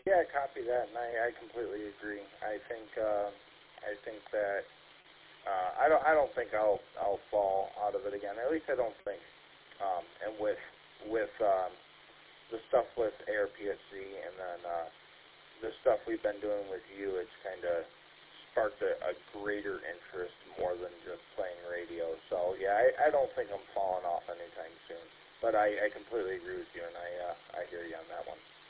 Yeah, copy that, and I completely agree. I think that I don't think I'll fall out of it again. At least I don't think. And with the stuff with ARPSC, and then the stuff we've been doing with you, it's kind of sparked a greater interest more than just playing radio. So yeah, I don't think I'm falling off anytime soon. But I completely agree with you, and I hear you on that one.